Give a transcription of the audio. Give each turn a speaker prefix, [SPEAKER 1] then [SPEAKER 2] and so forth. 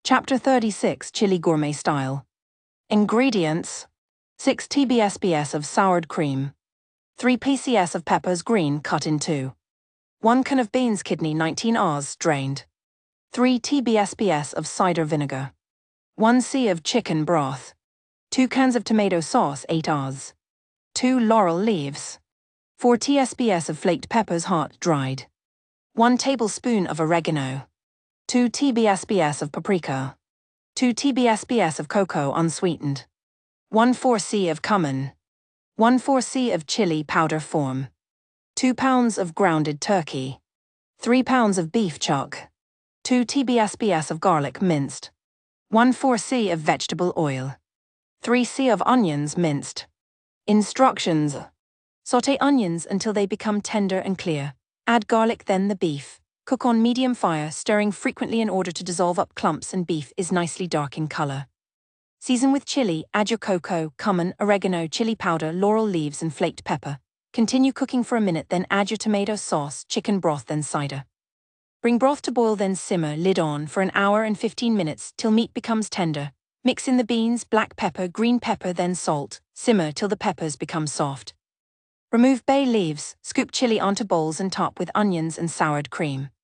[SPEAKER 1] Chapter 36 Chili Gourmet Style. Ingredients: 6 TBSBS of soured cream, 3 PCS of peppers green cut in 2, 1 can of beans kidney 19 Rs drained, 3 TBSBS of cider vinegar, 1 C of chicken broth, 2 cans of tomato sauce 8 Rs, 2 laurel leaves, 4 TSBS of flaked peppers hot dried, 1 tablespoon of oregano, 2 TBSBS of paprika, 2 TBSBS of cocoa unsweetened, 1/4 C of cumin, 1/4 C of chili powder form, 2 pounds of grounded turkey, 3 pounds of beef chuck, 2 TBSBS of garlic minced, 1/4 C of vegetable oil, 3 C of onions minced. Instructions: sauté onions until they become tender and clear. Add garlic then the beef. Cook on medium fire, stirring frequently in order to dissolve up clumps and beef is nicely dark in color. Season with chili, add your cocoa, cumin, oregano, chili powder, laurel leaves and flaked pepper. Continue cooking for a minute, then add your tomato sauce, chicken broth, then cider. Bring broth to boil, then simmer, lid on, for an hour and 15 minutes till meat becomes tender. Mix in the beans, black pepper, green pepper, then salt. Simmer till the peppers become soft. Remove bay leaves, scoop chili onto bowls and top with onions and soured cream.